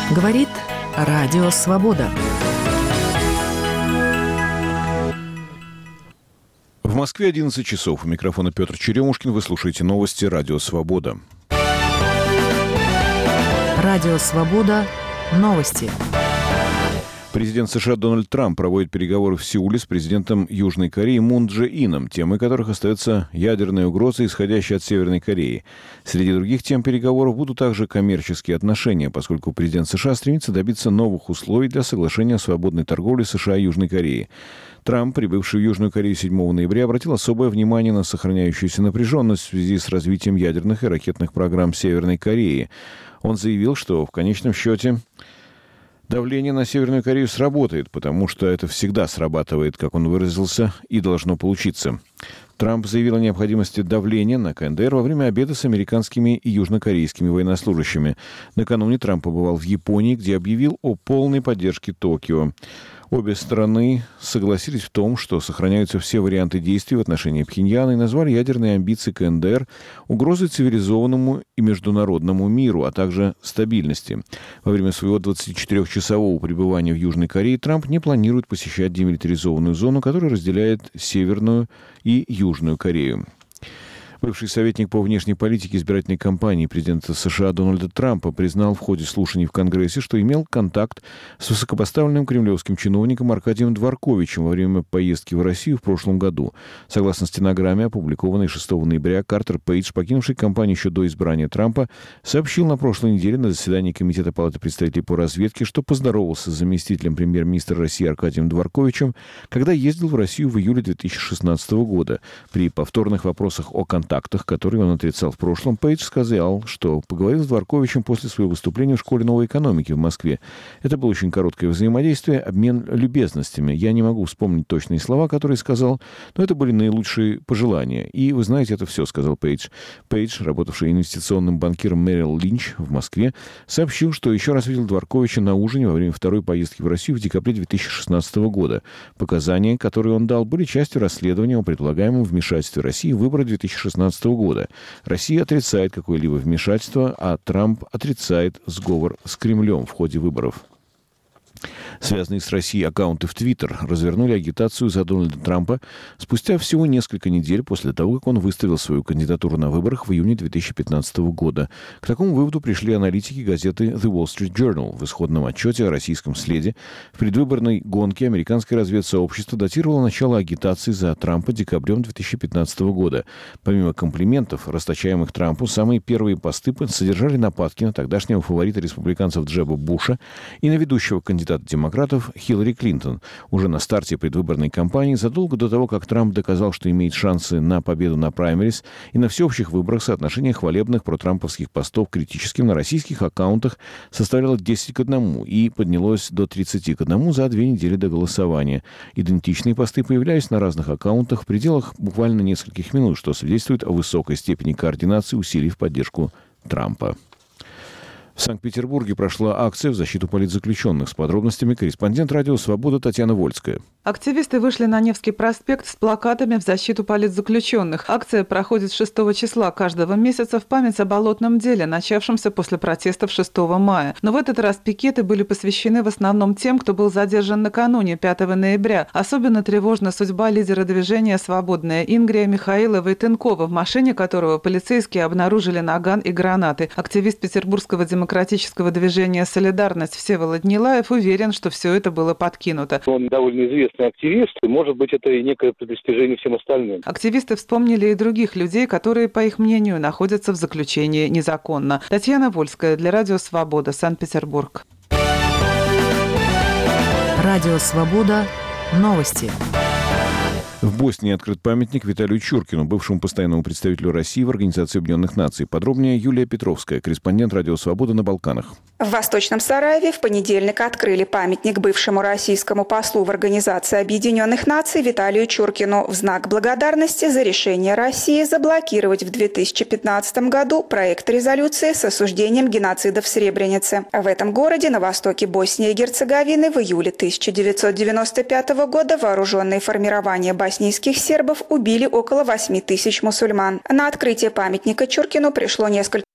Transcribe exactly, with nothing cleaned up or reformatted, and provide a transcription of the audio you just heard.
Говорит Радио Свобода. В Москве одиннадцать часов. У микрофона Петр Черемушкин. Вы слушаете новости Радио Свобода. Радио Свобода. Новости. Президент США Дональд Трамп проводит переговоры в Сеуле с президентом Южной Кореи Мун Чжэ Ином, темой которых остается ядерная угроза, исходящая от Северной Кореи. Среди других тем переговоров будут также коммерческие отношения, поскольку президент США стремится добиться новых условий для соглашения о свободной торговле США и Южной Кореи. Трамп, прибывший в Южную Корею седьмого ноября, обратил особое внимание на сохраняющуюся напряженность в связи с развитием ядерных и ракетных программ Северной Кореи. Он заявил, что в конечном счете давление на Северную Корею сработает, потому что это всегда срабатывает, как он выразился, и должно получиться. Трамп заявил о необходимости давления на КНДР во время обеда с американскими и южнокорейскими военнослужащими. Накануне Трамп побывал в Японии, где объявил о полной поддержке Токио. Обе стороны согласились в том, что сохраняются все варианты действий в отношении Пхеньяна и назвали ядерные амбиции КНДР угрозой цивилизованному и международному миру, а также стабильности. Во время своего двадцатичетырёхчасового пребывания в Южной Корее Трамп не планирует посещать демилитаризованную зону, которая разделяет Северную и Южную Корею. Бывший советник по внешней политике избирательной кампании президента США Дональда Трампа признал в ходе слушаний в Конгрессе, что имел контакт с высокопоставленным кремлевским чиновником Аркадием Дворковичем во время поездки в Россию в прошлом году. Согласно стенограмме, опубликованной шестого ноября, Картер Пейдж, покинувший кампанию еще до избрания Трампа, сообщил на прошлой неделе на заседании Комитета Палаты представителей по разведке, что поздоровался с заместителем премьер-министра России Аркадием Дворковичем, когда ездил в Россию в июле две тысячи шестнадцатого года. При повторных вопросах о контактах, которые он отрицал в прошлом, Пейдж сказал, что поговорил с Дворковичем после своего выступления в школе новой экономики в Москве. Это было очень короткое взаимодействие, обмен любезностями. Я не могу вспомнить точные слова, которые сказал, но это были наилучшие пожелания. И вы знаете, это все, сказал Пейдж. Пейдж, работавший инвестиционным банкиром Меррилл Линч в Москве, сообщил, что еще раз видел Дворковича на ужине во время второй поездки в Россию в декабре две тысячи шестнадцатого года. Показания, которые он дал, были частью расследования о предполагаемом вмешательстве России в выборы две тысячи шестнадцатого года. Россия отрицает какое-либо вмешательство, а Трамп отрицает сговор с Кремлем в ходе выборов. Связанные с Россией аккаунты в Твиттер развернули агитацию за Дональда Трампа спустя всего несколько недель после того, как он выставил свою кандидатуру на выборах в июне две тысячи пятнадцатого года. К такому выводу пришли аналитики газеты The Wall Street Journal. В исходном отчете о российском следе в предвыборной гонке американское разведсообщество датировало начало агитации за Трампа декабрем две тысячи пятнадцатого года. Помимо комплиментов, расточаемых Трампу, самые первые посты содержали нападки на тогдашнего фаворита республиканцев Джеба Буша и на ведущего кандидата демократов Хиллари Клинтон. Уже на старте предвыборной кампании, задолго до того, как Трамп доказал, что имеет шансы на победу на праймерис и на всеобщих выборах, соотношение хвалебных протрамповских постов критическим на российских аккаунтах составляло десять к одному и поднялось до тридцати к одному за две недели до голосования. Идентичные посты появлялись на разных аккаунтах в пределах буквально нескольких минут, что свидетельствует о высокой степени координации усилий в поддержку Трампа. В Санкт-Петербурге прошла акция в защиту политзаключенных. С подробностями корреспондент «Радио Свобода» Татьяна Вольская. Активисты вышли на Невский проспект с плакатами в защиту политзаключенных. Акция проходит шестого числа каждого месяца в память о болотном деле, начавшемся после протестов шестого мая. Но в этот раз пикеты были посвящены в основном тем, кто был задержан накануне, пятого ноября. Особенно тревожна судьба лидера движения «Свободная Ингрия» Михаила Войтенкова, в машине которого полицейские обнаружили наган и гранаты. Активист Петербургского демократического движения «Солидарность» Всеволод Нилаев уверен, что все это было подкинуто. Он довольно известный активист, и, может быть, это и некое предостережение всем остальным. Активисты вспомнили и других людей, которые, по их мнению, находятся в заключении незаконно. Татьяна Вольская для Радио Свобода, Санкт-Петербург. Радио Свобода. Новости. В Боснии открыт памятник Виталию Чуркину, бывшему постоянному представителю России в Организации Объединенных Наций. Подробнее Юлия Петровская, корреспондент «Радио Свобода» на Балканах. В Восточном Сараеве в понедельник открыли памятник бывшему российскому послу в Организации Объединенных Наций Виталию Чуркину в знак благодарности за решение России заблокировать в две тысячи пятнадцатом году проект резолюции с осуждением геноцида в Сребренице. В этом городе на востоке Боснии и Герцеговины в июле тысяча девятьсот девяносто пятого года вооруженные формирования боснийских сербов убили около восьми тысяч мусульман. На открытие памятника Чуркину пришло несколько